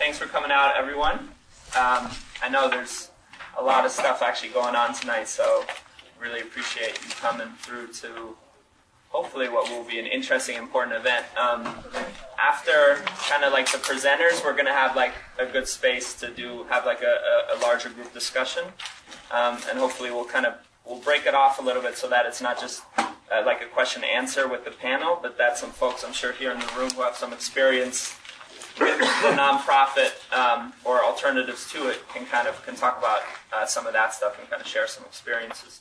Thanks for coming out, everyone. I know there's a lot of stuff actually going on tonight, so really appreciate you coming through to hopefully what will be an interesting, important event. After kind of like the presenters, we're going to have like a good space to have like a larger group discussion, and hopefully we'll break it off a little bit so that it's not just like a question and answer with the panel, but that some folks I'm sure here in the room who have some experience with the nonprofit or alternatives to it can talk about some of that stuff and kind of share some experiences.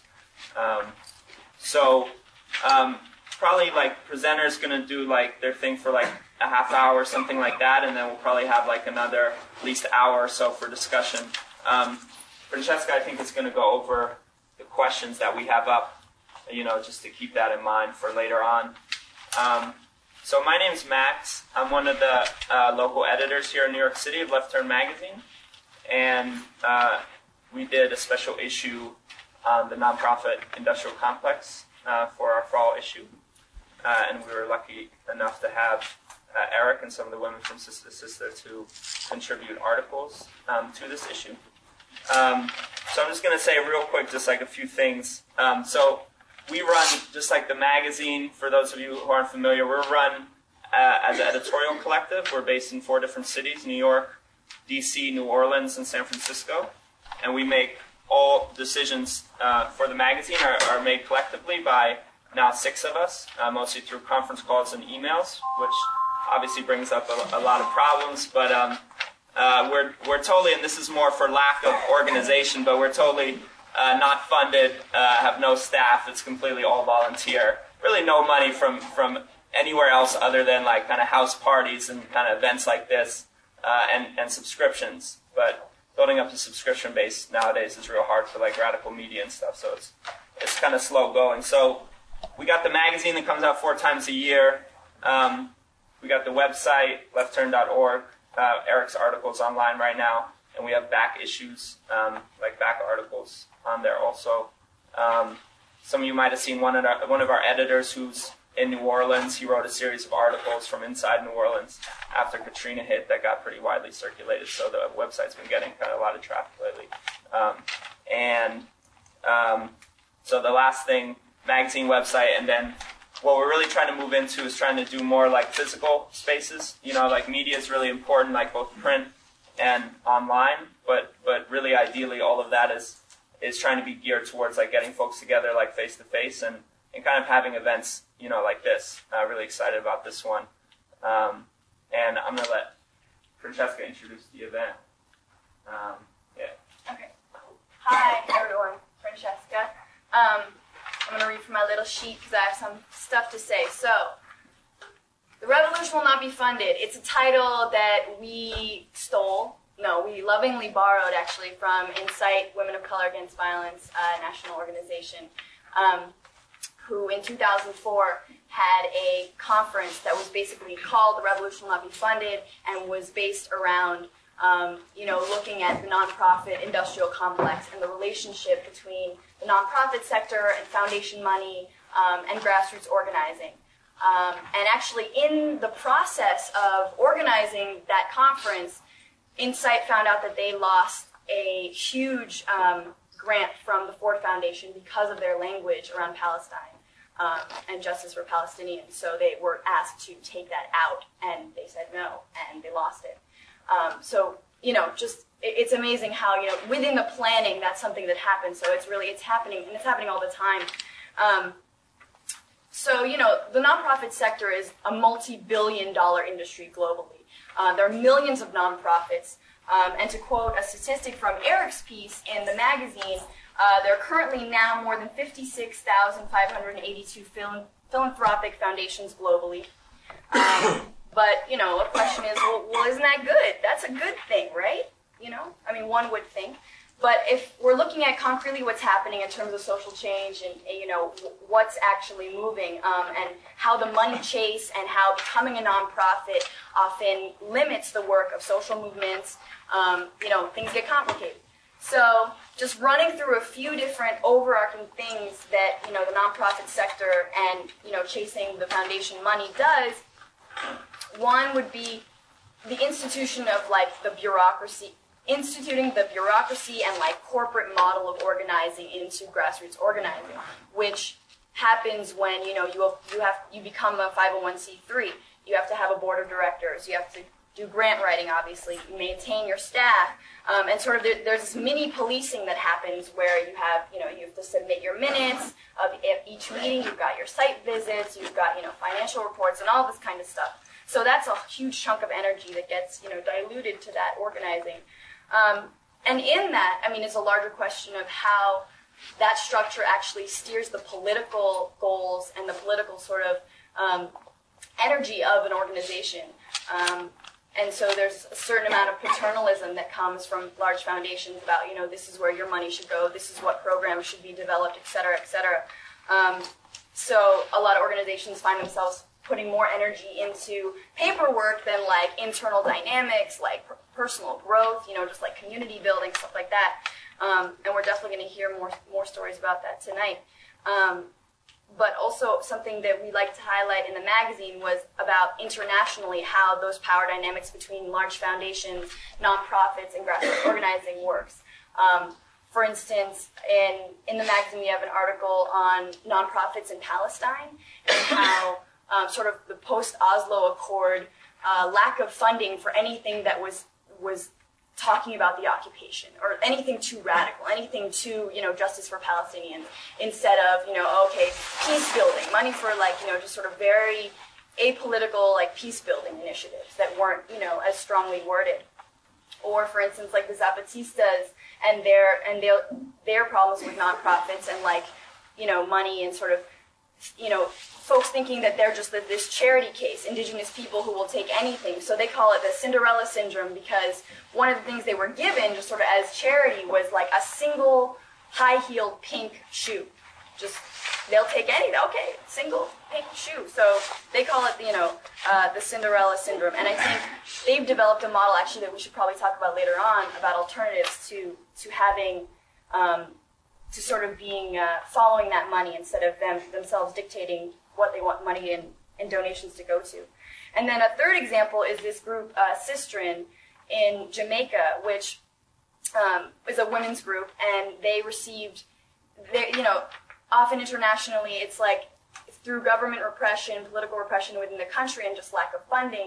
Probably like presenters going to do like their thing for like a half hour or something like that, and then we'll probably have like another at least hour or so for discussion. Francesca, I think, is going to go over the questions that we have up, just to keep that in mind for later on. So my name's Max. I'm one of the local editors here in New York City of Left Turn Magazine, and we did a special issue on the nonprofit industrial complex for our fall issue, and we were lucky enough to have Eric and some of the women from Sister to Sister to contribute articles to this issue. So I'm just going to say real quick just like a few things. So we run, just like the magazine, for those of you who aren't familiar, we're run as an editorial collective. We're based in 4 different cities: New York, D.C., New Orleans, and San Francisco. And we make all decisions for the magazine are made collectively by now 6 of us, mostly through conference calls and emails, which obviously brings up a lot of problems. But we're totally, and this is more for lack of organization, but we're totally not funded, have no staff. It's completely all volunteer. Really no money from anywhere else other than like kind of house parties and kind of events like this and subscriptions. But building up the subscription base nowadays is real hard for like radical media and stuff, so it's kind of slow going. So we got the magazine that comes out 4 times a year. We got the website, leftturn.org. Eric's articles online right now, and we have back issues, like back articles on there also. Some of you might have seen one of our editors who's in New Orleans. He wrote a series of articles from inside New Orleans after Katrina hit that got pretty widely circulated, so the website's been getting kind of a lot of traffic lately. So the last thing, magazine, website, and then what we're really trying to move into is trying to do more like physical spaces. Like media is really important, like both print and online, but really ideally all of that is trying to be geared towards like getting folks together like face to face and kind of having events, like this. Really excited about this one. And I'm going to let Francesca introduce the event. Okay. Hi, everyone. Francesca. I'm going to read from my little sheet because I have some stuff to say. So, The Revolution Will Not Be Funded. It's a title that we stole. No, we lovingly borrowed, actually, from Incite Women of Color Against Violence, a national organization, who in 2004 had a conference that was basically called The Revolution Will Not Be Funded and was based around looking at the nonprofit industrial complex and the relationship between the nonprofit sector and foundation money and grassroots organizing. And actually, in the process of organizing that conference, Incite found out that they lost a huge grant from the Ford Foundation because of their language around Palestine and justice for Palestinians. So they were asked to take that out, and they said no, and they lost it. It's amazing how, within the planning, that's something that happens. So it's happening, and it's happening all the time. The nonprofit sector is a multi-billion-dollar industry globally. There are millions of nonprofits. And to quote a statistic from Eric's piece in the magazine, there are currently now more than 56,582 philanthropic foundations globally. But, a question is, well, isn't that good? That's a good thing, right? One would think. But if we're looking at concretely what's happening in terms of social change and, what's actually moving and how the money chase and how becoming a nonprofit often limits the work of social movements, things get complicated. So just running through a few different overarching things that, the nonprofit sector and, chasing the foundation money does, one would be the institution of like the bureaucracy, instituting the bureaucracy and like corporate model of organizing into grassroots organizing, which happens when you become a 501c3. You have to have a board of directors. You have to do grant writing, obviously. You maintain your staff, and sort of there's this mini policing that happens where you have to submit your minutes of each meeting. You've got your site visits. You've got financial reports and all this kind of stuff. So that's a huge chunk of energy that gets diluted to that organizing. And in that, is a larger question of how that structure actually steers the political goals and the political sort of energy of an organization. And so there's a certain amount of paternalism that comes from large foundations about, this is where your money should go, this is what programs should be developed, et cetera, et cetera. So a lot of organizations find themselves putting more energy into paperwork than like internal dynamics, like personal growth, just like community building, stuff like that. And we're definitely going to hear more stories about that tonight. But also something that we like to highlight in the magazine was about internationally how those power dynamics between large foundations, nonprofits, and grassroots organizing works. For instance, in the magazine we have an article on nonprofits in Palestine and how sort of the post-Oslo Accord lack of funding for anything that was talking about the occupation or anything too radical, anything too, justice for Palestinians, instead of, okay, peace building, money for just sort of very apolitical, peace building initiatives that weren't, as strongly worded. Or, for instance, like the Zapatistas and their problems with nonprofits and money and sort of, folks thinking that they're just this charity case, indigenous people who will take anything. So they call it the Cinderella syndrome because one of the things they were given just sort of as charity was like a single high-heeled pink shoe. Just, they'll take anything. Okay, single pink shoe. So they call it, the Cinderella syndrome. And I think they've developed a model actually that we should probably talk about later on about alternatives to having to sort of being following that money instead of themselves dictating what they want money and donations to go to. And then a third example is this group, Sistren, in Jamaica, which is a women's group, and they received, often internationally, it's like through government repression, political repression within the country, and just lack of funding,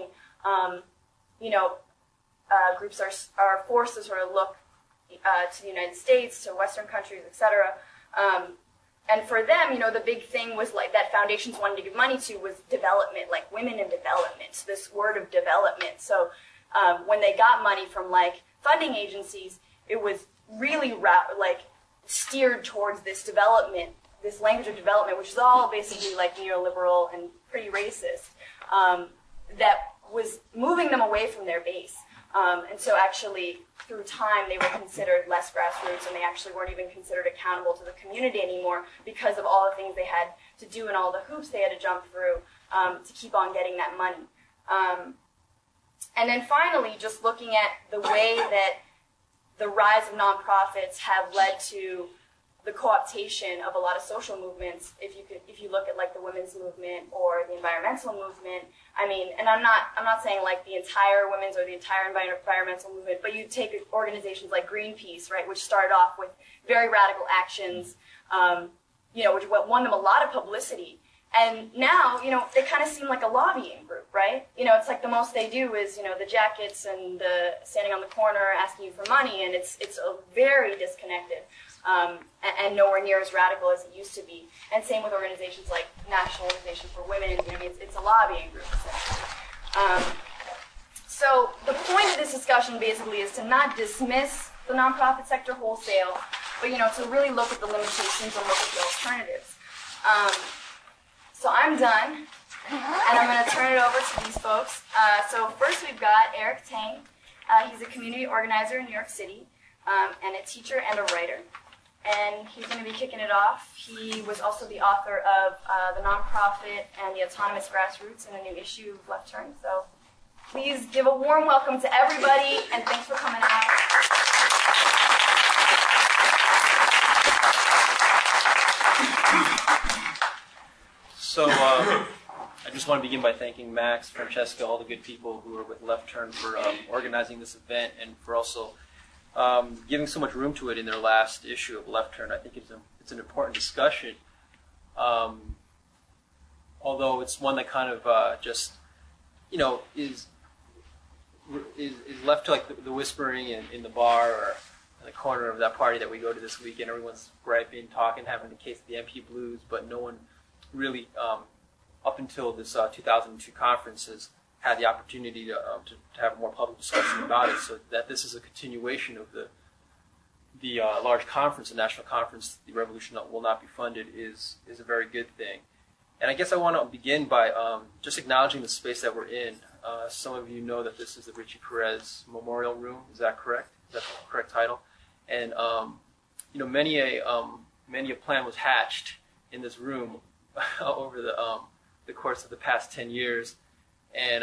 groups are forced to sort of look to the United States, to Western countries, etc. And for them, the big thing was like that foundations wanted to give money to was development, like women in development, this word of development. So when they got money from funding agencies, it was really steered towards this development, this language of development, which is all basically neoliberal and pretty racist, that was moving them away from their base. And so actually, through time, they were considered less grassroots, and they actually weren't even considered accountable to the community anymore because of all the things they had to do and all the hoops they had to jump through to keep on getting that money. And then finally, just looking at the way that the rise of nonprofits have led to the co-optation of a lot of social movements. If you look at the women's movement or the environmental movement, and I'm not saying the entire women's or the entire environmental movement, but you take organizations like Greenpeace, right, which started off with very radical actions, which won them a lot of publicity. And now, they kind of seem like a lobbying group, right? It's like the most they do is, the jackets and the standing on the corner asking you for money, and it's a very disconnected. And nowhere near as radical as it used to be. And same with organizations like National Organization for Women. It's a lobbying group, essentially. So the point of this discussion basically is to not dismiss the nonprofit sector wholesale, but to really look at the limitations and look at the alternatives. So I'm done, and I'm going to turn it over to these folks. So first we've got Eric Tang. He's a community organizer in New York City, and a teacher and a writer. And he's going to be kicking it off. He was also the author of The Nonprofit and the Autonomous Grassroots in a new issue of Left Turn. So please give a warm welcome to everybody, and thanks for coming out. So I just want to begin by thanking Max, Francesca, all the good people who are with Left Turn for organizing this event and for also giving so much room to it in their last issue of Left Turn. I think it's an important discussion, although it's one that kind of just, is left to like the whispering in the bar or in the corner of that party that we go to this weekend. Everyone's griping, talking, having the case of the MP Blues, but no one really, up until this 2002 conference, has had the opportunity to have a more public discussion about it. So that this is a continuation of the large conference, the national conference, the Revolution Will Not Be Funded, is a very good thing. And I guess I want to begin by just acknowledging the space that we're in. Some of you know that this is the Richie Perez Memorial Room. Is that correct? Is that the correct title? And many a plan was hatched in this room over the course of the past 10 years. And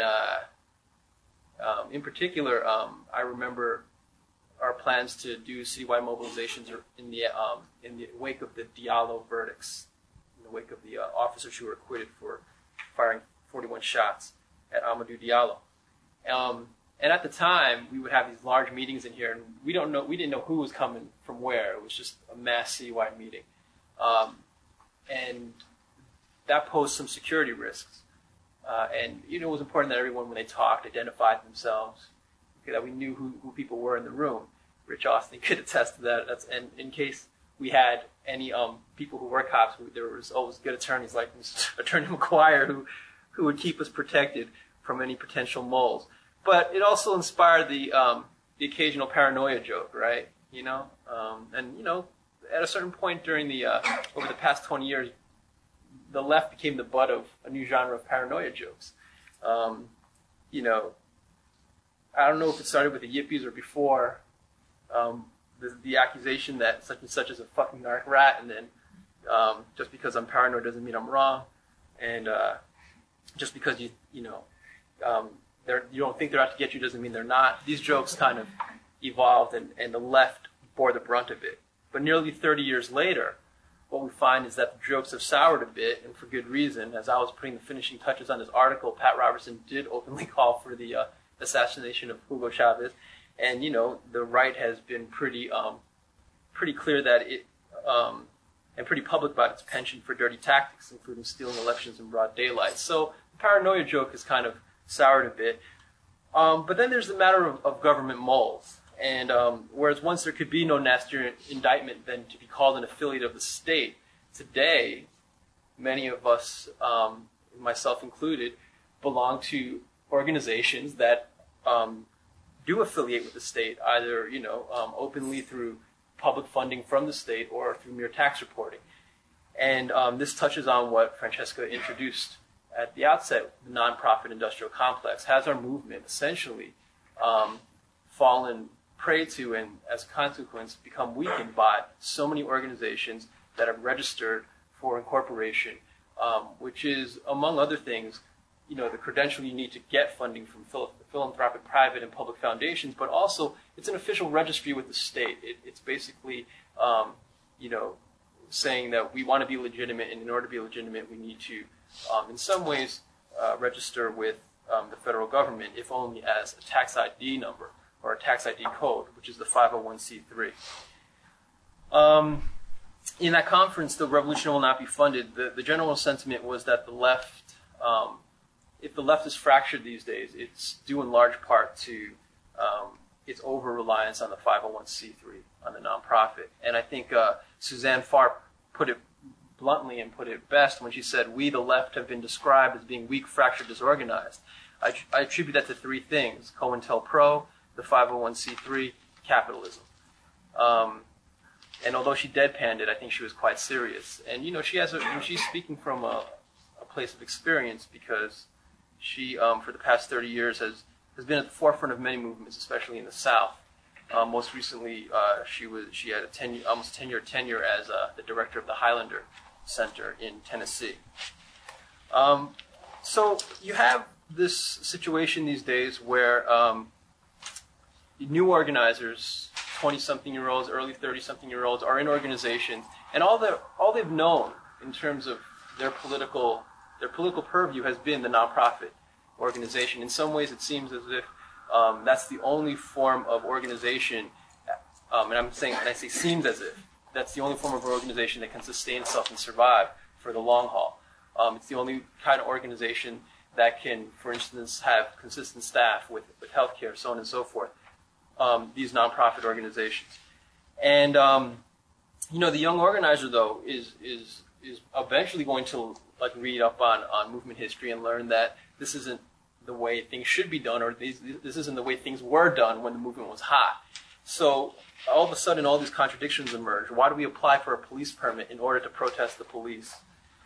in particular, I remember our plans to do citywide mobilizations in the wake of the Diallo verdicts, in the wake of the officers who were acquitted for firing 41 shots at Amadou Diallo. And at the time, we would have these large meetings in here, and we didn't know who was coming from where. It was just a mass citywide meeting, and that posed some security risks. And it was important that everyone, when they talked, identified themselves, that we knew who people were in the room. Rich Austin could attest to that. And in case we had any people who were cops, there was always good attorneys like Attorney McGuire who would keep us protected from any potential moles. But it also inspired the occasional paranoia joke, right? At a certain point during over the past 20 years, the left became the butt of a new genre of paranoia jokes. I don't know if it started with the Yippies or before, the accusation that such and such is a fucking narc rat, and then just because I'm paranoid doesn't mean I'm wrong, and just because you don't think they're out to get you doesn't mean they're not. These jokes kind of evolved, and the left bore the brunt of it. But nearly 30 years later, what we find is that the jokes have soured a bit, and for good reason. As I was putting the finishing touches on this article, Pat Robertson did openly call for the assassination of Hugo Chavez, and the right has been pretty clear that it and pretty public about its penchant for dirty tactics, including stealing elections in broad daylight. So the paranoia joke has kind of soured a bit. But then there's the matter of government moles. And whereas once there could be no nastier indictment than to be called an affiliate of the state, today many of us, myself included, belong to organizations that do affiliate with the state, either openly through public funding from the state or through mere tax reporting. And this touches on what Francesca introduced at the outset. The nonprofit industrial complex has our movement essentially fallen prey to, and as a consequence become weakened by so many organizations that have registered for incorporation, which is, among other things, the credential you need to get funding from philanthropic, private, and public foundations, but also it's an official registry with the state. It's basically, saying that we want to be legitimate, and in order to be legitimate, we need to, in some ways, register with the federal government, if only as a tax ID number or a tax ID code, which is the 501c3. In that conference, the Revolution Will Not Be Funded, the general sentiment was that the left, if the left is fractured these days, it's due in large part to its over-reliance on the 501c3, on the nonprofit. And I think Suzanne Farr put it bluntly and put it best when she said, "We, the left, have been described as being weak, fractured, disorganized." I attribute that to three things: COINTELPRO, the 501c3, capitalism. And although she deadpanned it, I think she was quite serious. And she's speaking from a place of experience, because she, for the past 30 years, has been at the forefront of many movements, especially in the South. Most recently, she had almost 10-year tenure as the director of the Highlander Center in Tennessee. So you have this situation these days where new organizers, 20-something-year-olds, early 30-something-year-olds, are in organizations, and all they've known in terms of their political Their political purview has been the nonprofit organization. In some ways, it seems as if that's the only form of organization, and I say seems as if, that's the only form of organization that can sustain itself and survive for the long haul. It's the only kind of organization that can, for instance, have consistent staff with healthcare, so on and so forth. These nonprofit organizations, and the young organizer though is eventually going to read up on movement history and learn that this isn't the way things should be done, or this isn't the way things were done when the movement was hot. So all of a sudden, all these contradictions emerge. Why do we apply for a police permit in order to protest the police?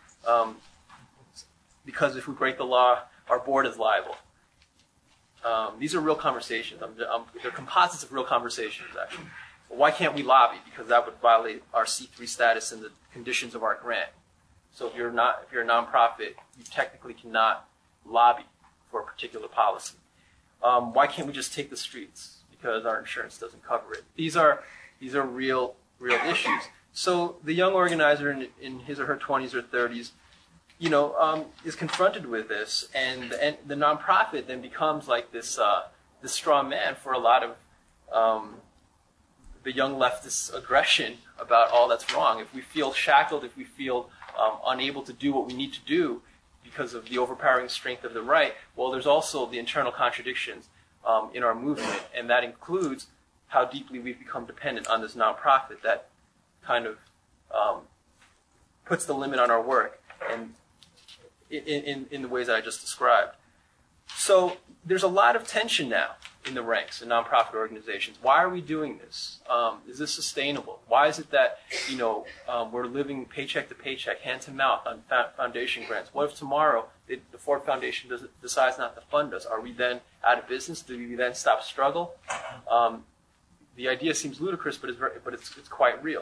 Because if we break the law, our board is liable. These are real conversations. They're composites of real conversations, actually. Why can't we lobby? Because that would violate our C3 status and the conditions of our grant. So if you're a nonprofit, you technically cannot lobby for a particular policy. Why can't we just take the streets? Because our insurance doesn't cover it. These are real issues. So the young organizer in his or her 20s or 30s, is confronted with this, and the nonprofit then becomes like this straw man for a lot of the young leftist aggression about all that's wrong. If we feel shackled, if we feel unable to do what we need to do because of the overpowering strength of the right, well, there's also the internal contradictions in our movement, and that includes how deeply we've become dependent on this nonprofit that kind of puts the limit on our work, and in the ways that I just described. So there's a lot of tension now in the ranks in nonprofit organizations. Why are we doing this? Is this sustainable? Why is it that we're living paycheck to paycheck, hand to mouth on foundation grants? What if tomorrow the Ford Foundation decides not to fund us? Are we then out of business? Do we then stop struggle? The idea seems ludicrous, but it's quite real.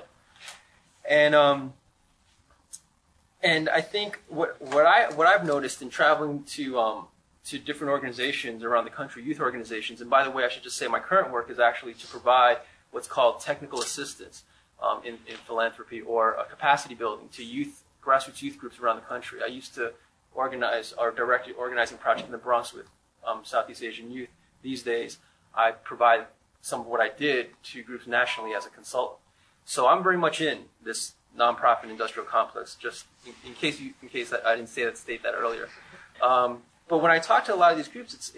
And I think what I've noticed in traveling to different organizations around the country, youth organizations, and by the way, I should just say my current work is actually to provide what's called technical assistance in philanthropy, or a capacity building to grassroots youth groups around the country. I used to organize or direct an organizing project in the Bronx with Southeast Asian youth. These days, I provide some of what I did to groups nationally as a consultant. So I'm very much in this nonprofit industrial complex, just in case I didn't state that earlier. But when I talk to a lot of these groups,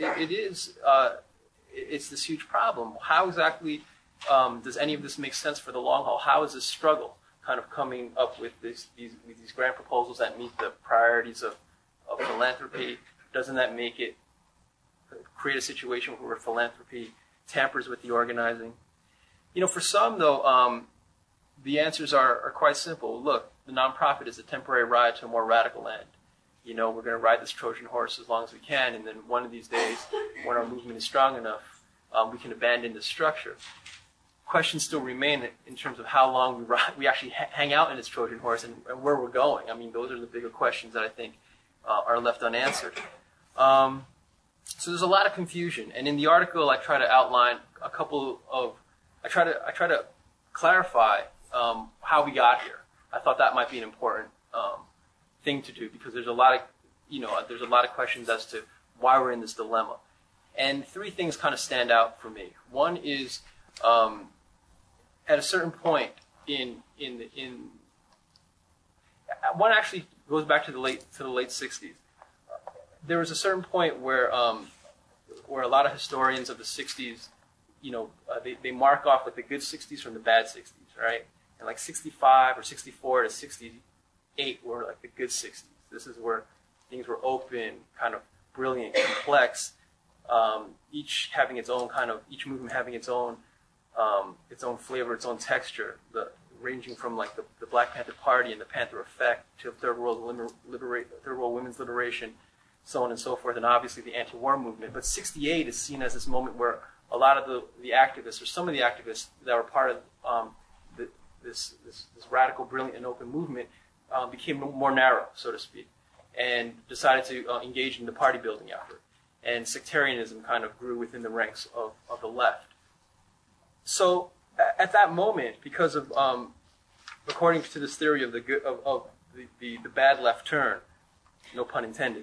it's this huge problem. How exactly does any of this make sense for the long haul? How is this struggle kind of coming up with these grant proposals that meet the priorities of philanthropy? Doesn't that make it create a situation where philanthropy tampers with the organizing? For some though, the answers are quite simple. Look, the nonprofit is a temporary ride to a more radical end. We're going to ride this Trojan horse as long as we can, and then one of these days, when our movement is strong enough, we can abandon this structure. Questions still remain in terms of how long we actually hang out in this Trojan horse and where we're going. I mean, those are the bigger questions that I think are left unanswered. So there's a lot of confusion, and in the article, I try to outline I try to clarify how we got here. I thought that might be an important thing to do, because there's a lot of questions as to why we're in this dilemma. And three things kind of stand out for me. One is at a certain point one actually goes back to the late 60s. There was a certain point where a lot of historians of the 60s, they mark off like the good 60s from the bad 60s, right? And like 65 or 64 to 68 were like the good 60s. This is where things were open, kind of brilliant, complex, each movement having its own flavor, its own texture, ranging from like the Black Panther Party and the Panther Effect to Third World Women's Liberation, so on and so forth, and obviously the anti-war movement. But 68 is seen as this moment where a lot of the activists, or some of the activists that were part of this radical, brilliant, and open movement became more narrow, so to speak, and decided to engage in the party building effort. And sectarianism kind of grew within the ranks of the left. So at that moment, because of according to this theory of the bad left turn, no pun intended.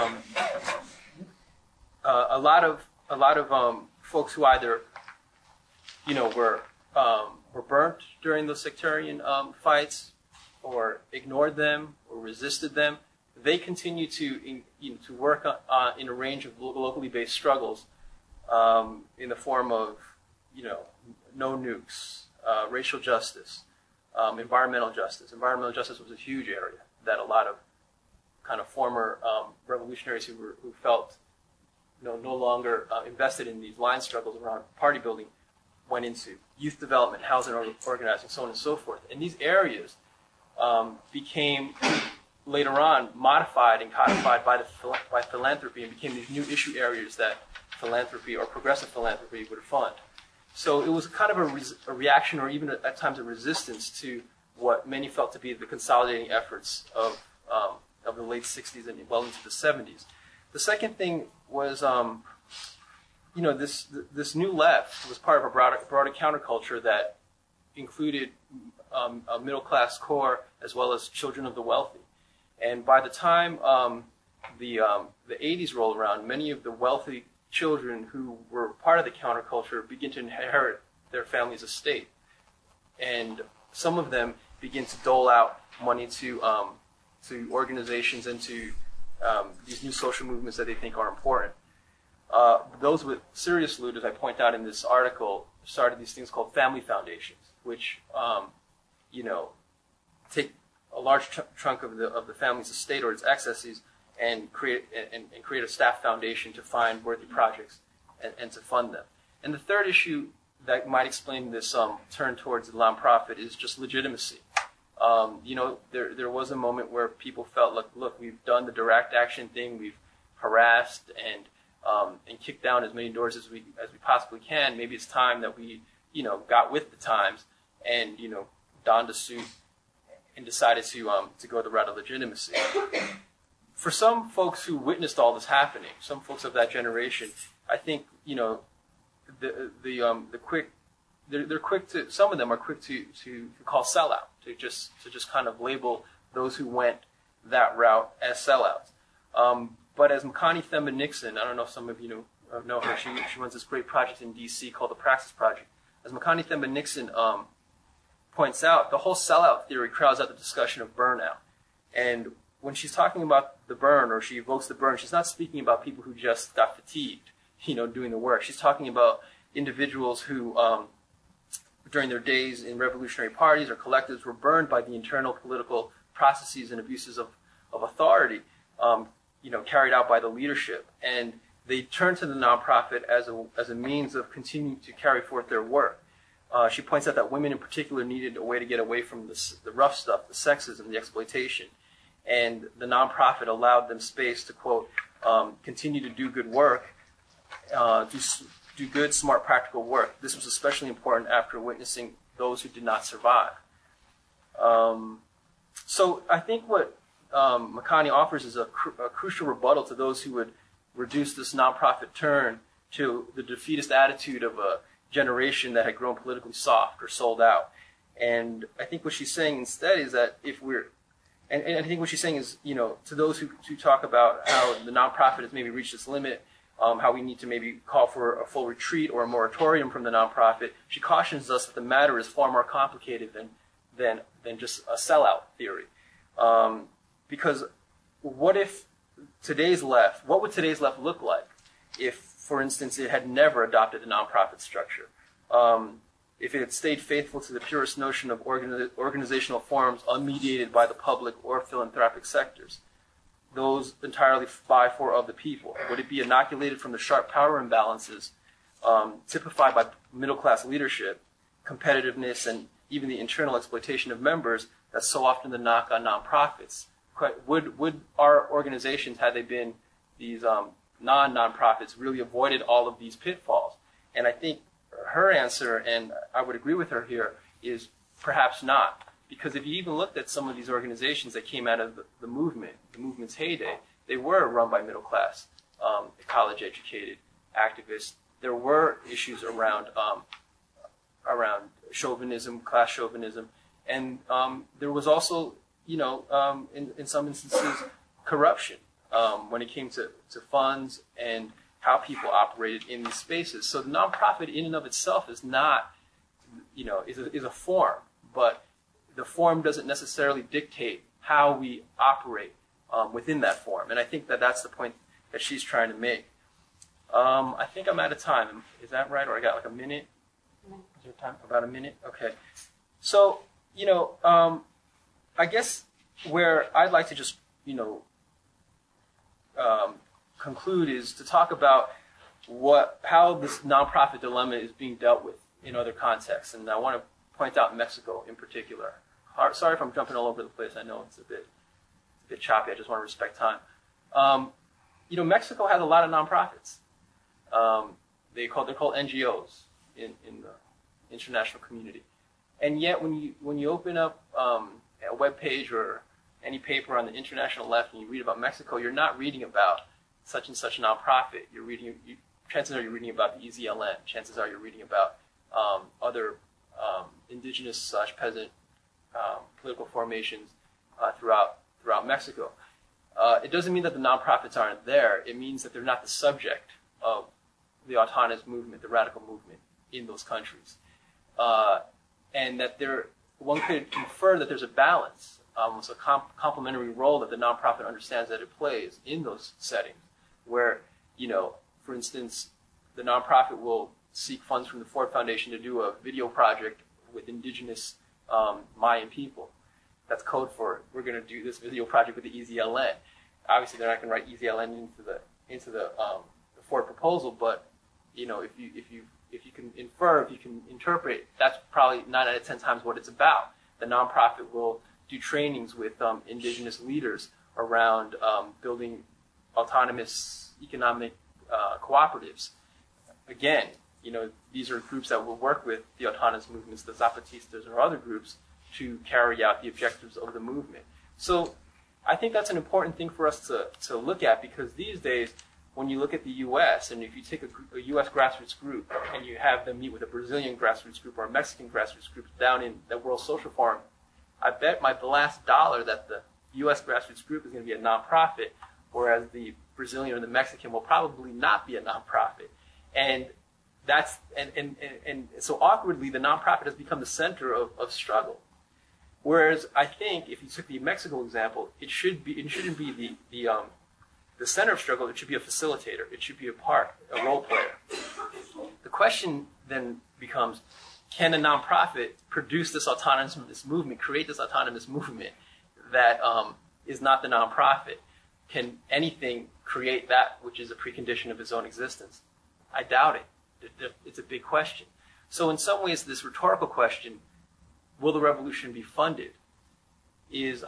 A lot of folks who either, were burnt during those sectarian fights, or ignored them, or resisted them. They continue to work in a range of locally based struggles in the form of, no nukes, racial justice, environmental justice. Environmental justice was a huge area that a lot of kind of former revolutionaries who felt no longer invested in these line struggles around party building went into. Youth development, housing organizing, so on and so forth. And these areas became later on modified and codified by philanthropy, and became these new issue areas that philanthropy or progressive philanthropy would fund. So it was kind of a reaction, or even at times a resistance to what many felt to be the consolidating efforts of the late 60s and well into the 70s. The second thing was, this new left was part of a broader counterculture that included a middle-class core as well as children of the wealthy. And by the time the 80s rolled around, many of the wealthy children who were part of the counterculture begin to inherit their family's estate. And some of them begin to dole out money to organizations and to these new social movements that they think are important. Those with serious loot, as I point out in this article, started these things called family foundations, which take a large chunk of the family's estate or its excesses and create a staff foundation to find worthy projects and to fund them. And the third issue that might explain this turn towards the nonprofit is just legitimacy. There was a moment where people felt like, look, we've done the direct action thing, we've harassed and kicked down as many doors as we possibly can. Maybe it's time that we, got with the times and, donned a suit and decided to go the route of legitimacy. For some folks who witnessed all this happening, some folks of that generation, I think, they're quick to, some of them are quick to call sellout, to just kind of label those who went that route as sellouts. But as Makani Themba Nixon, I don't know if some of you know her, she runs this great project in DC called the Praxis Project. As Makani Themba Nixon points out, the whole sellout theory crowds out the discussion of burnout. And when she's talking about the burn, or she evokes the burn, she's not speaking about people who just got fatigued, doing the work. She's talking about individuals who, during their days in revolutionary parties or collectives, were burned by the internal political processes and abuses of authority, carried out by the leadership. And they turned to the nonprofit as a means of continuing to carry forth their work. She points out that women in particular needed a way to get away from the rough stuff, the sexism, the exploitation. And the nonprofit allowed them space to, quote, continue to do good work, do good, smart, practical work. This was especially important after witnessing those who did not survive. So I think what Makani offers is a crucial rebuttal to those who would reduce this nonprofit turn to the defeatist attitude of a generation that had grown politically soft or sold out. And I think what she's saying instead is that and I think what she's saying is, to those who talk about how the nonprofit has maybe reached its limit, how we need to maybe call for a full retreat or a moratorium from the nonprofit, she cautions us that the matter is far more complicated than just a sellout theory. Because what would today's left look like if, for instance, it had never adopted the nonprofit structure? If it had stayed faithful to the purest notion of organizational forms unmediated by the public or philanthropic sectors, those entirely by, for, of the people? Would it be inoculated from the sharp power imbalances typified by middle-class leadership, competitiveness, and even the internal exploitation of members that's so often the knock on nonprofits? Would our organizations, had they been these non-nonprofits, really avoided all of these pitfalls? And I think her answer, and I would agree with her here, is perhaps not. Because if you even looked at some of these organizations that came out of the movement's heyday, they were run by middle-class, college-educated activists. There were issues around chauvinism, class chauvinism, and there was also, in some instances, corruption when it came to funds and how people operated in these spaces. So the nonprofit in and of itself is not, is a form, but the form doesn't necessarily dictate how we operate within that form. And I think that that's the point that she's trying to make. I think I'm out of time. Is that right? Or I got like a minute? Is there time? About a minute? Okay. So, I guess where I'd like to just, conclude is to talk about how this nonprofit dilemma is being dealt with in other contexts. And I want to point out Mexico in particular. Sorry if I'm jumping all over the place. I know it's a bit choppy. I just want to respect time. Mexico has a lot of nonprofits. They're called NGOs in the international community. And yet, when you open up a web page or any paper on the international left and you read about Mexico, you're not reading about such and such nonprofit. Chances are you're reading about the EZLN. Chances are you're reading about other indigenous/peasant political formations throughout Mexico. It doesn't mean that the nonprofits aren't there. It means that they're not the subject of the autonomous movement, the radical movement in those countries, and that one could infer that there's a balance. It's a complementary role that the nonprofit understands that it plays in those settings, where, for instance, the nonprofit will seek funds from the Ford Foundation to do a video project with indigenous Mayan people. That's code for, we're going to do this video project with the EZLN. Obviously, they're not going to write EZLN into the Ford proposal, but if you can infer, if you can interpret, that's probably 9 out of 10 times what it's about. The nonprofit will do trainings with indigenous leaders around building autonomous economic cooperatives. Again, these are groups that will work with the autonomous movements, the Zapatistas or other groups, to carry out the objectives of the movement. So I think that's an important thing for us to look at, because these days, when you look at the U.S., and if you take a U.S. grassroots group and you have them meet with a Brazilian grassroots group or a Mexican grassroots group down in the World Social Forum, I bet my last dollar that the U.S. grassroots group is going to be a nonprofit, whereas the Brazilian or the Mexican will probably not be a nonprofit. And so awkwardly, the nonprofit has become the center of struggle. Whereas I think if you took the Mexico example, it shouldn't be the center of struggle. It should be a facilitator. It should be a role player. The question then becomes, can a nonprofit produce this autonomous movement, create this autonomous movement that is not the nonprofit? Can anything create that which is a precondition of its own existence? I doubt it. It's a big question. So in some ways, this rhetorical question, will the revolution be funded, is,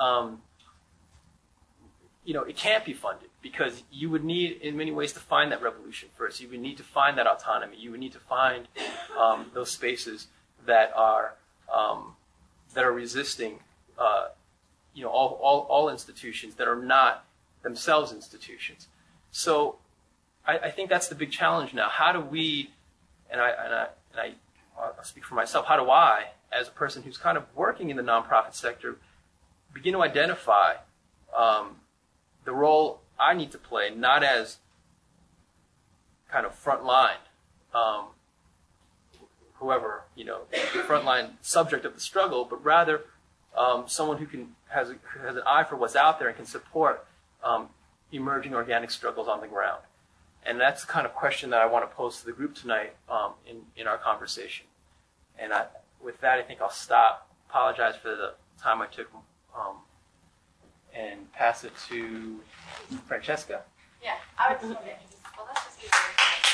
it can't be funded, because you would need, in many ways, to find that revolution first. You would need to find that autonomy. You would need to find those spaces that are resisting, all institutions that are not themselves institutions. So I think that's the big challenge now. How do we, and I'll speak for myself, how do I, as a person who's kind of working in the nonprofit sector, begin to identify the role I need to play, not as kind of frontline, whoever, the frontline subject of the struggle, but rather someone who has an eye for what's out there and can support emerging organic struggles on the ground. And that's the kind of question that I want to pose to the group tonight in our conversation. And with that, I think I'll stop. Apologize for the time I took, and pass it to Francesca. Yeah, I would just want to introduce. Well, let's just give you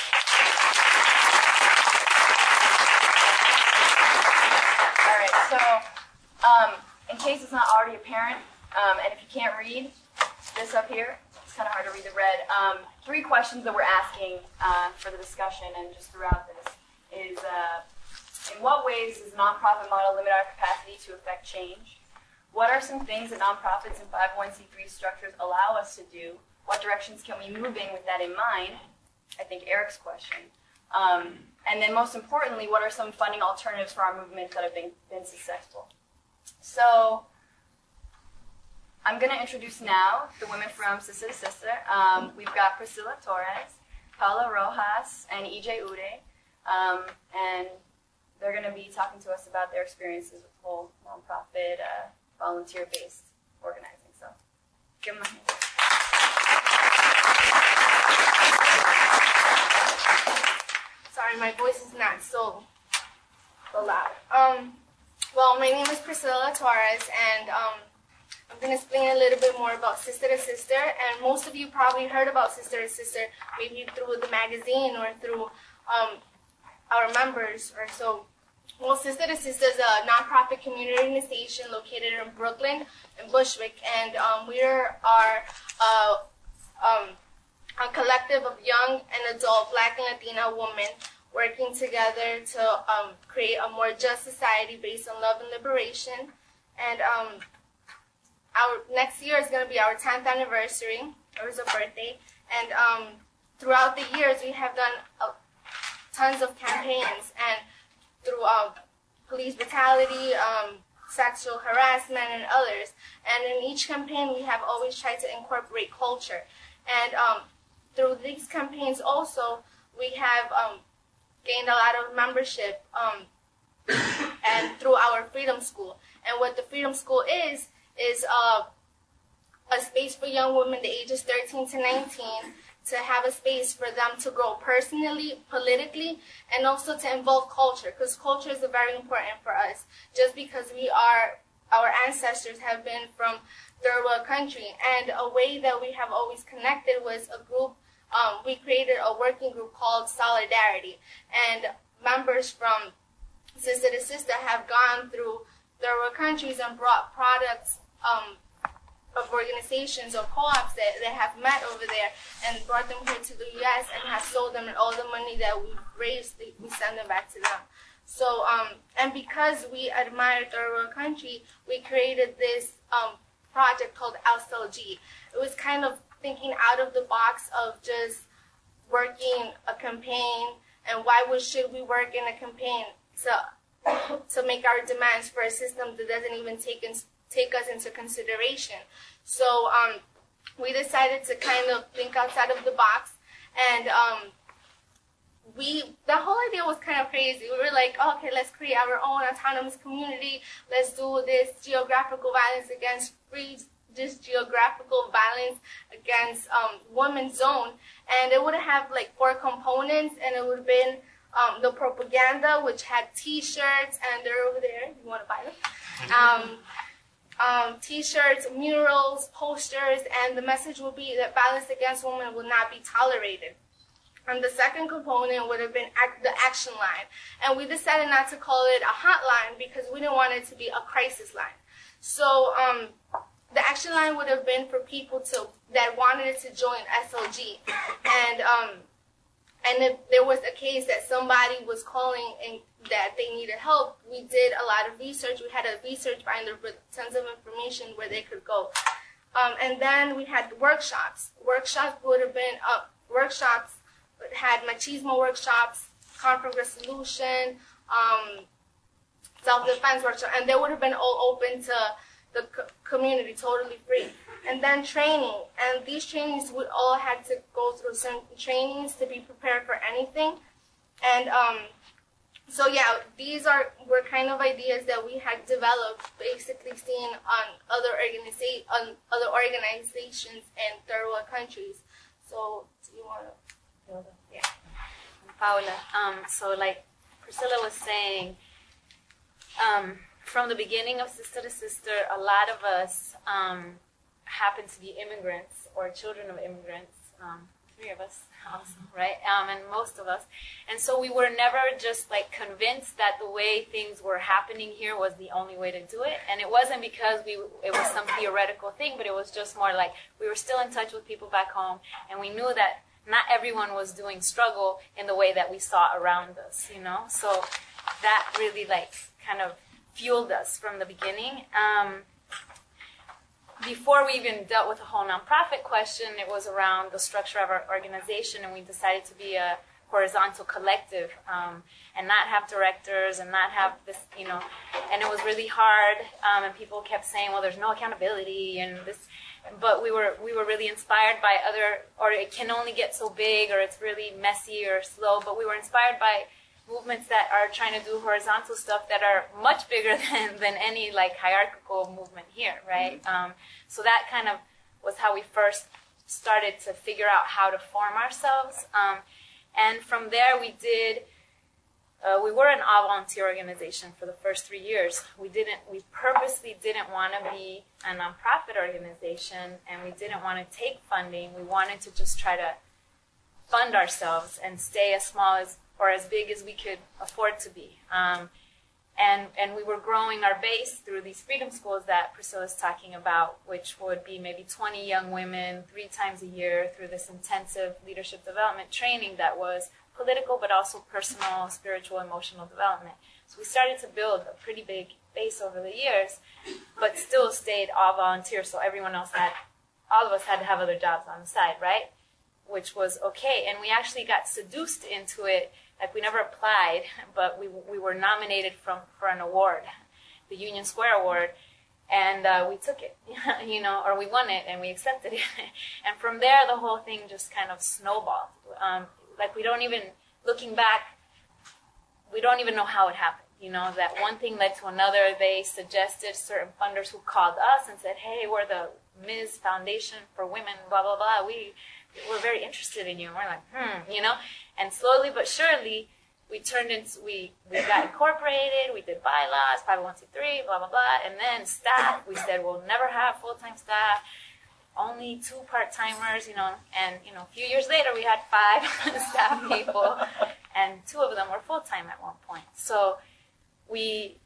All right, so in case it's not already apparent, and if you can't read this up here, it's kind of hard to read the red. 3 questions that we're asking for the discussion and just throughout this is, in what ways does the nonprofit model limit our capacity to affect change? What are some things that nonprofits and 501c3 structures allow us to do? What directions can we move in with that in mind? I think Eric's question. And then most importantly, what are some funding alternatives for our movements that have been successful? So I'm going to introduce now the women from Sister to Sister. We've got Priscilla Torres, Paula Rojas, and EJ Ude. And they're going to be talking to us about their experiences with the whole nonprofit, volunteer-based organizing. So, give them a hand. Sorry, my voice is not so loud. Well, my name is Priscilla Torres, and I'm going to explain a little bit more about Sister to Sister. And most of you probably heard about Sister to Sister, maybe through the magazine or through our members or so. Well, Sister to Sister is a nonprofit community organization located in Brooklyn and Bushwick, and we are a collective of young and adult Black and Latina women working together to create a more just society based on love and liberation. And our next year is going to be our 10th anniversary. It was a birthday, and throughout the years we have done tons of campaigns, and through police brutality, sexual harassment, and others. And in each campaign, we have always tried to incorporate culture. And through these campaigns also, we have gained a lot of membership and through our Freedom School. And what the Freedom School is a space for young women the ages 13 to 19 to have a space for them to grow personally, politically, and also to involve culture, because culture is very important for us. Just because our ancestors have been from third world country, and a way that we have always connected was a group. We created a working group called Solidarity, and members from Sister to Sister have gone through third world countries and brought products of organizations or co-ops that have met over there and brought them here to the U.S. and have sold them, and all the money that we raised, we send them back to them. So, and because we admire third world country, we created this project called LSLG. It was kind of thinking out of the box of just working a campaign, and why should we work in a campaign to make our demands for a system that doesn't even take us into consideration. So we decided to kind of think outside of the box, and the whole idea was kind of crazy. We were like, oh, okay, let's create our own autonomous community. Let's do this geographical violence against women's zone, and it would have like 4 components, and it would have been the propaganda, which had T-shirts, and they're over there. You want to buy them? T-shirts, murals, posters, and the message will be that violence against women will not be tolerated. And the second component would have been the action line. And we decided not to call it a hotline because we didn't want it to be a crisis line. So the action line would have been for people that wanted to join SLG. And if there was a case that somebody was calling and that they needed help, we did a lot of research. We had a research binder with tons of information where they could go. And then we had workshops. Workshops would have been workshops that had machismo workshops, conflict resolution, self-defense workshop, and they would have been all open to the community, totally free. And then training, and these trainings would all had to go through some trainings to be prepared for anything. And so yeah, were kind of ideas that we had developed, basically seeing on other organizations in third world countries. So do you want to build up? Yeah, I'm Paula. So like Priscilla was saying, from the beginning of Sister to Sister, a lot of us happen to be immigrants or children of immigrants. 3 of us also, right? And most of us. And so we were never just like convinced that the way things were happening here was the only way to do it. And it wasn't because it was some theoretical thing, but it was just more like we were still in touch with people back home, and we knew that not everyone was doing struggle in the way that we saw around us, you know? So that really like kind of fueled us from the beginning. Before we even dealt with the whole nonprofit question, it was around the structure of our organization, and we decided to be a horizontal collective, and not have directors and not have this, and it was really hard, and people kept saying, well, there's no accountability and this, but we were really inspired by other, or it can only get so big, or it's really messy or slow, but we were inspired by movements that are trying to do horizontal stuff that are much bigger than any like hierarchical movement here, right? So that kind of was how we first started to figure out how to form ourselves. And from there we were an all-volunteer organization for the first 3 years. We purposely didn't want to be a nonprofit organization, and we didn't want to take funding. We wanted to just try to fund ourselves and stay as small as or as big as we could afford to be. And we were growing our base through these freedom schools that Priscilla's talking about, which would be maybe 20 young women 3 times a year through this intensive leadership development training that was political but also personal, spiritual, emotional development. So we started to build a pretty big base over the years, but still stayed all volunteer. So all of us had to have other jobs on the side, right? Which was okay. And we actually got seduced into it. Like, we never applied, but we were nominated for an award, the Union Square Award, and we took it, or we won it, and we accepted it. And from there, the whole thing just kind of snowballed. Looking back, we don't even know how it happened. That one thing led to another. They suggested certain funders who called us and said, hey, we're the Ms. Foundation for Women, blah, blah, blah. We're very interested in you. And we're like, And slowly but surely, we got incorporated, we did bylaws, 501c3, blah, blah, blah. And then staff, we said, we'll never have full-time staff, only 2 part-timers, And, a few years later, we had 5 staff people, and 2 of them were full-time at one point. So we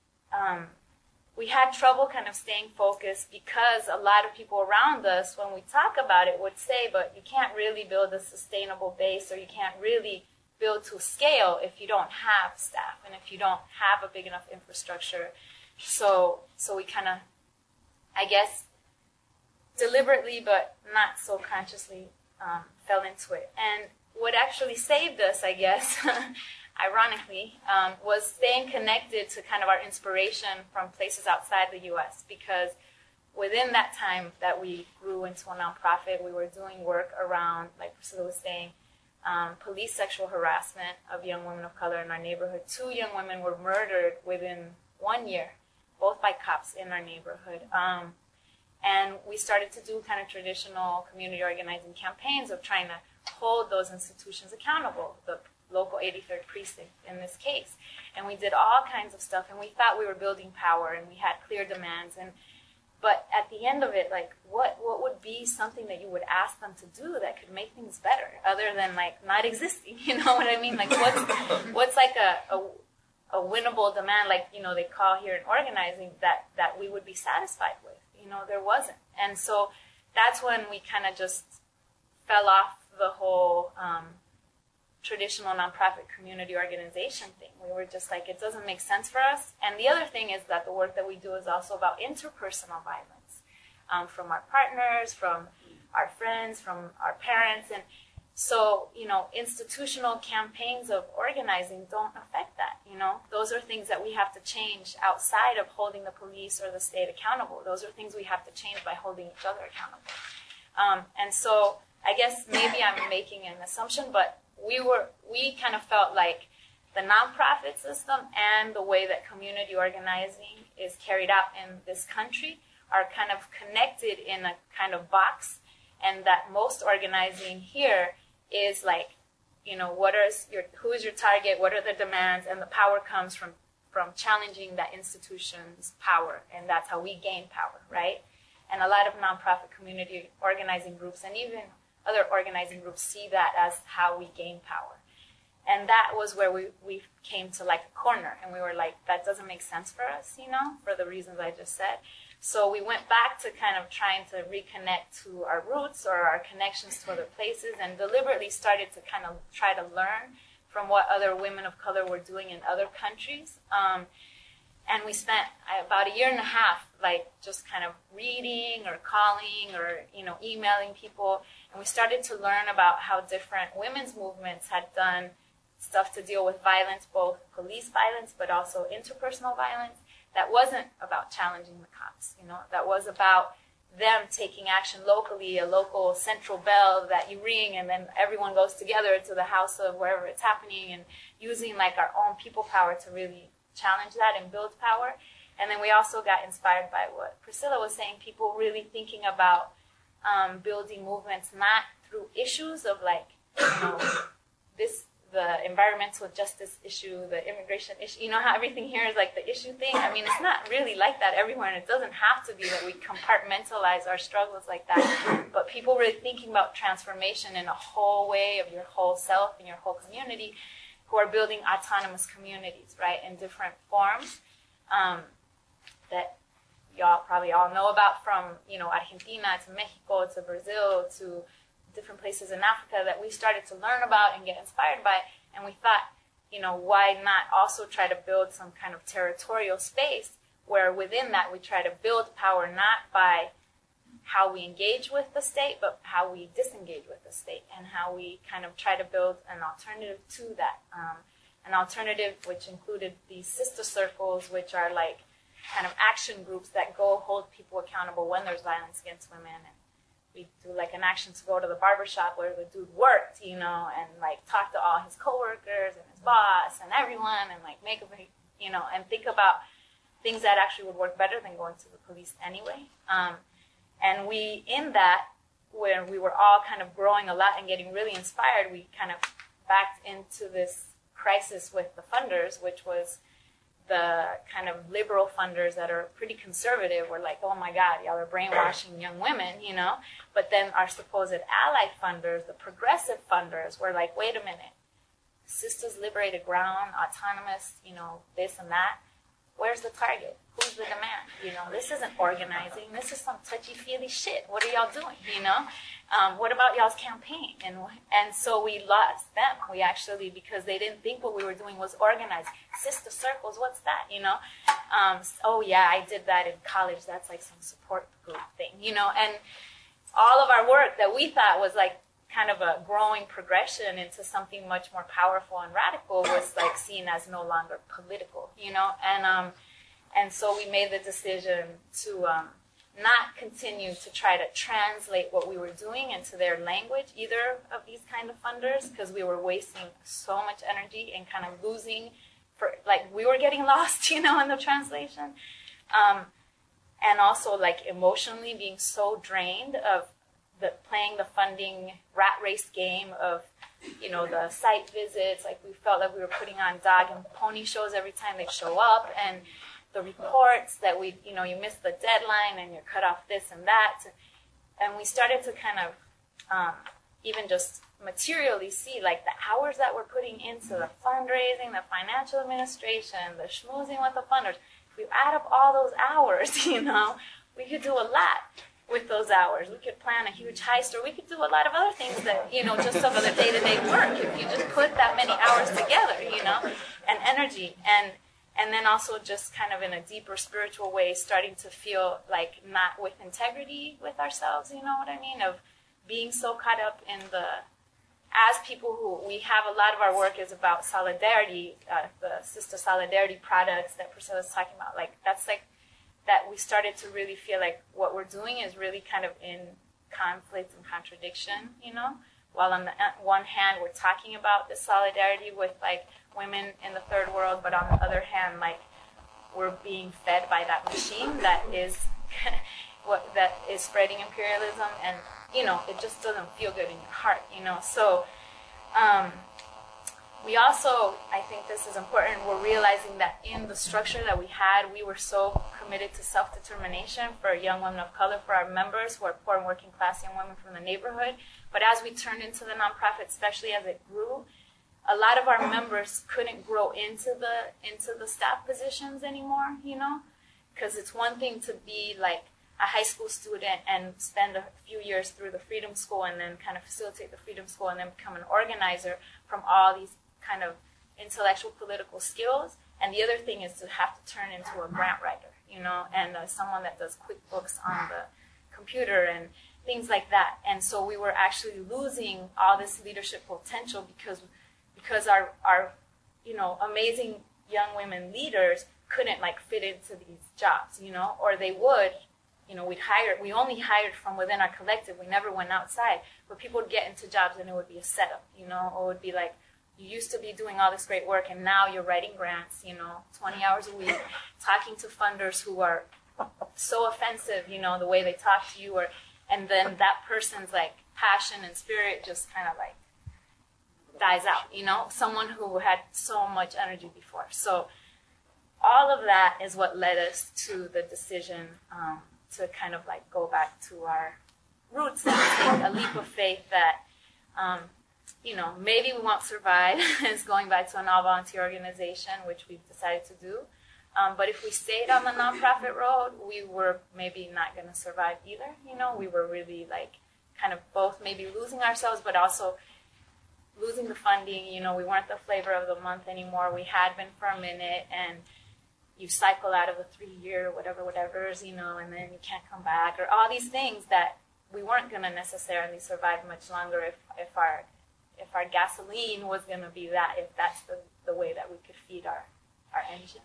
had trouble kind of staying focused because a lot of people around us, when we talk about it, would say, but you can't really build a sustainable base, or you can't really build to scale if you don't have staff and if you don't have a big enough infrastructure. So we kind of, I guess, deliberately but not so consciously fell into it. And what actually saved us, I guess, ironically, was staying connected to kind of our inspiration from places outside the U.S. Because within that time that we grew into a nonprofit, we were doing work around, like Priscilla was saying, police sexual harassment of young women of color in our neighborhood. 2 young women were murdered within 1 year, both by cops in our neighborhood. And we started to do kind of traditional community organizing campaigns of trying to hold those institutions accountable, the local 83rd precinct in this case. And we did all kinds of stuff, and we thought we were building power, and we had clear demands. But at the end of it, like, what would be something that you would ask them to do that could make things better, other than, like, not existing? You know what I mean? Like, what's like a winnable demand, like, they call here in organizing, that we would be satisfied with? There wasn't. And so that's when we kind of just fell off the whole traditional nonprofit community organization thing. We were just like, it doesn't make sense for us. And the other thing is that the work that we do is also about interpersonal violence from our partners, from our friends, from our parents. And so, institutional campaigns of organizing don't affect that. Those are things that we have to change outside of holding the police or the state accountable. Those are things we have to change by holding each other accountable. And so I guess maybe I'm making an assumption, but we kind of felt like the nonprofit system and the way that community organizing is carried out in this country are kind of connected in a kind of box, and that most organizing here is like, who is your target, what are the demands, and the power comes from challenging that institution's power, and that's how we gain power, right? And a lot of nonprofit community organizing groups and even other organizing groups see that as how we gain power. And that was where we came to like a corner, and we were like, that doesn't make sense for us, for the reasons I just said. So we went back to kind of trying to reconnect to our roots or our connections to other places, and deliberately started to kind of try to learn from what other women of color were doing in other countries. And we spent about 1.5 years, like, just kind of reading or calling or, emailing people. And we started to learn about how different women's movements had done stuff to deal with violence, both police violence, but also interpersonal violence. That wasn't about challenging the cops, that was about them taking action locally, a local central bell that you ring, and then everyone goes together to the house of wherever it's happening, and using like our own people power to really challenge that and build power. And then we also got inspired by what Priscilla was saying, people really thinking about building movements not through issues of like, the environmental justice issue, the immigration issue, how everything here is like the issue thing. I mean, it's not really like that everywhere, and it doesn't have to be that we compartmentalize our struggles like that. But people really thinking about transformation in a whole way of your whole self and your whole community, who are building autonomous communities, right, in different forms that y'all probably all know about, from, Argentina to Mexico to Brazil to different places in Africa that we started to learn about and get inspired by. And we thought, why not also try to build some kind of territorial space where within that we try to build power not by how we engage with the state, but how we disengage with the state, and how we kind of try to build an alternative to that. An alternative which included these sister circles, which are like kind of action groups that go hold people accountable when there's violence against women. And we do like an action to go to the barbershop where the dude worked, and like talk to all his coworkers and his boss and everyone, and like make and think about things that actually would work better than going to the police anyway. And we, in that, when we were all kind of growing a lot and getting really inspired, we kind of backed into this crisis with the funders, which was the kind of liberal funders that are pretty conservative were like, oh my God, y'all are brainwashing young women, But then our supposed ally funders, the progressive funders, were like, wait a minute, Sisters Liberated Ground, autonomous, this and that. Where's the target? Who's the demand? This isn't organizing. This is some touchy-feely shit. What are y'all doing? What about y'all's campaign? And so we lost them. We actually, because they didn't think what we were doing was organized. Sister circles, what's that? Oh yeah, I did that in college. That's like some support group thing, And all of our work that we thought was like kind of a growing progression into something much more powerful and radical was like seen as no longer political, and so we made the decision to not continue to try to translate what we were doing into their language, either of these kind of funders, because we were wasting so much energy and kind of losing, we were getting lost, in the translation, and also like emotionally being so drained of playing the funding rat race game of, the site visits. Like we felt like we were putting on dog and pony shows every time they show up, and the reports that you missed the deadline and you're cut off this and that. And we started to kind of even just materially see like the hours that we're putting into the fundraising, the financial administration, the schmoozing with the funders. If we add up all those hours, we could do a lot with those hours. We could plan a huge heist, or we could do a lot of other things that, just some of the day-to-day work, if you just put that many hours together, and energy. And then also just kind of in a deeper spiritual way, starting to feel like not with integrity with ourselves, you know what I mean? Of being so caught up in as people who, we have a lot of our work is about solidarity, the Sister Solidarity products that Priscilla's talking about. Like, that's like, that we started to really feel like what we're doing is really kind of in conflict and contradiction, While on the one hand, we're talking about the solidarity with, like, women in the third world, but on the other hand, like, we're being fed by that machine that is that is spreading imperialism, and, it just doesn't feel good in your heart, So, we also, I think this is important, we're realizing that in the structure that we had, we were so committed to self-determination for young women of color, for our members who are poor and working class young women from the neighborhood. But as we turned into the nonprofit, especially as it grew, a lot of our members couldn't grow into the staff positions anymore, because it's one thing to be like a high school student and spend a few years through the Freedom School and then kind of facilitate the Freedom School and then become an organizer from all these kind of intellectual political skills. And the other thing is to have to turn into a grant writer, and someone that does QuickBooks on the computer and things like that. And so we were actually losing all this leadership potential because because our amazing young women leaders couldn't fit into these jobs, or they would, we only hired from within our collective. We never went outside, but people would get into jobs and it would be a setup, or it would be like, you used to be doing all this great work and now you're writing grants, 20 hours a week, talking to funders who are so offensive, the way they talk to you, and then that person's passion and spirit just kind of dies out, someone who had so much energy before. So all of that is what led us to the decision to kind of go back to our roots and take a leap of faith that, maybe we won't survive as going back to an all-volunteer organization, which we've decided to do. But if we stayed on the nonprofit road, we were maybe not going to survive either. We were really kind of both maybe losing ourselves, but also losing the funding. We weren't the flavor of the month anymore. We had been for a minute, and you cycle out of a 3-year whatever's, and then you can't come back, or all these things that we weren't going to necessarily survive much longer if our gasoline was going to be that, if that's the way that we could feed our engine.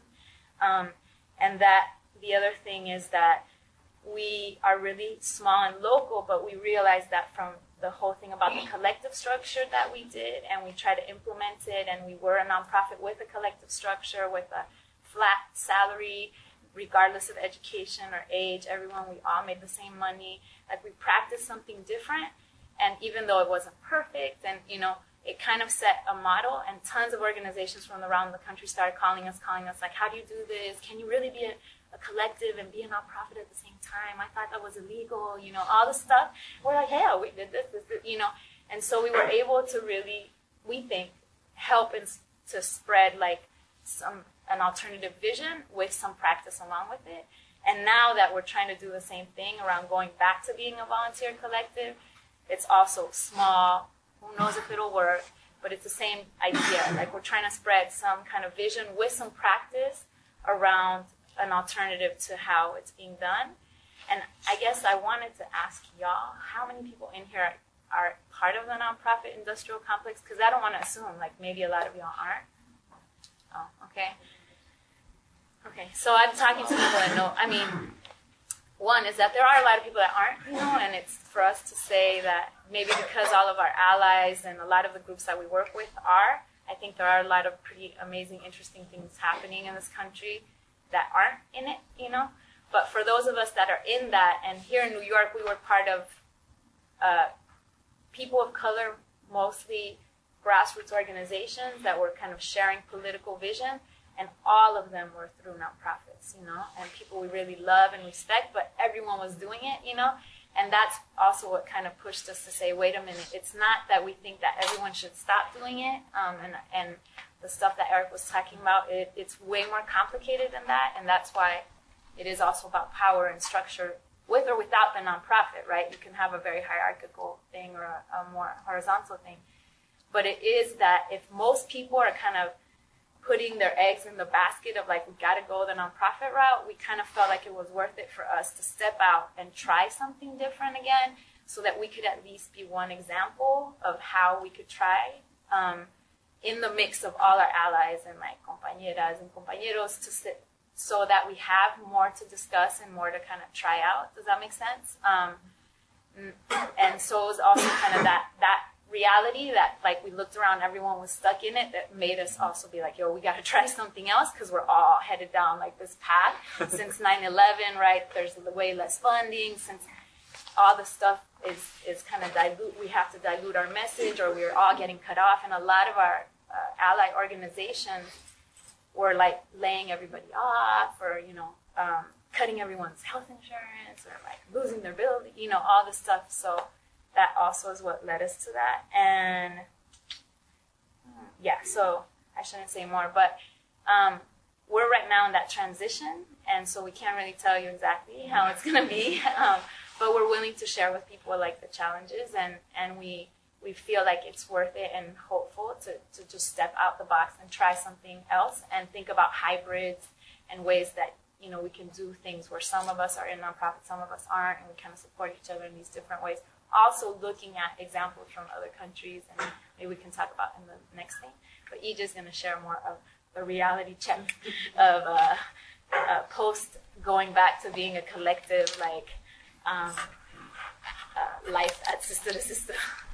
And that the other thing is that we are really small and local, but we realized that from the whole thing about the collective structure that we did, and we tried to implement it, and we were a nonprofit with a collective structure, with a flat salary, regardless of education or age. We all made the same money. We practiced something different, and even though it wasn't perfect, and it kind of set a model, and tons of organizations from around the country started calling us how do you do this? Can you really be a collective and be a nonprofit at the same time? I thought that was illegal, all this stuff. We're yeah, we did this, and so we were able to really, we think, help to spread an alternative vision with some practice along with it. And now that we're trying to do the same thing around going back to being a volunteer collective, it's also small. Who knows if it'll work? But it's the same idea. We're trying to spread some kind of vision with some practice around an alternative to how it's being done. And I guess I wanted to ask y'all, how many people in here are part of the nonprofit industrial complex? Because I don't want to assume, maybe a lot of y'all aren't. Oh, okay. Okay, so I'm talking to people that know. One is that there are a lot of people that aren't, and it's for us to say that maybe because all of our allies and a lot of the groups that we work with are, I think there are a lot of pretty amazing, interesting things happening in this country that aren't in it, But for those of us that are in that, and here in New York, we were part of people of color, mostly grassroots organizations that were kind of sharing political vision, and all of them were through nonprofits, and people we really love and respect, but everyone was doing it, and that's also what kind of pushed us to say, wait a minute, it's not that we think that everyone should stop doing it, and the stuff that Eric was talking about, it's way more complicated than that, and that's why it is also about power and structure, with or without the nonprofit, right? You can have a very hierarchical thing or a more horizontal thing, but it is that if most people are kind of putting their eggs in the basket of we got to go the nonprofit route, we kind of felt like it was worth it for us to step out and try something different again, so that we could at least be one example of how we could try in the mix of all our allies and compañeras and compañeros, so that we have more to discuss and more to kind of try out. Does that make sense? And so it was also kind of that reality that we looked around, everyone was stuck in it, that made us also be yo, we got to try something else, because we're all headed down this path. Since 9/11, right, there's way less funding, since all the stuff is kind of dilute, we have to dilute our message, or we're all getting cut off, and a lot of our ally organizations were laying everybody off, or cutting everyone's health insurance, or losing their building, all this stuff. So that also is what led us to that. And so I shouldn't say more, but we're right now in that transition, and so we can't really tell you exactly how it's going to be, but we're willing to share with people the challenges, and we feel like it's worth it and hopeful to just step out the box and try something else, and think about hybrids and ways that we can do things where some of us are in nonprofit, some of us aren't, and we kind of support each other in these different ways, also looking at examples from other countries, and maybe we can talk about in the next thing. But Ija's going to share more of the reality check of post going back to being a collective, like life at Sister to Sister.